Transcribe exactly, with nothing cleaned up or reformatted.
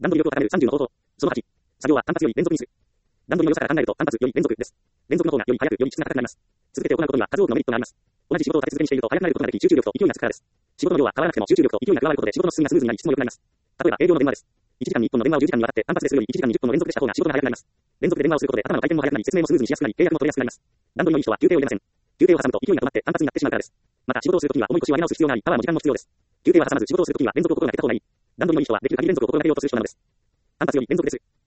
段取り力を高めるさんじゅうの方法。そのはち、作業は単発より連続にする。段取りの良さから考えると単発より連続です。連続の方がより早くより質が高くなります。続けて行うことには数多くのメリットがあります。同じ仕事を立て続けにしていると早くなることができ、集中力と勢いがつくからです。仕事の量は変わらなくても集中力と勢いが加わることで仕事の進みがスムーズになり質も良くなります。例えば営業の電話です。いちじかんにいっぽんの電話をじゅうじかんにわたって単発でするよりいちじかんにじゅっぽんの連続でした方が仕事が早くなります。連続で電話をすることで頭の回転も速くなり説明もスムーズにしやすくなり契約も取りやすくなります。段取りのいい人は休憩を入れません。休憩を挟むと勢いが止まって単発になってしまうからです。また仕事をするときには重い腰を上げ直す必要がありパワーも時間も必要です。休憩を挟まず仕事をするときには連続を心がけた方がいい。段取りのいい人はできる限り連続を心がけようとする人なのです。単発より連続でする。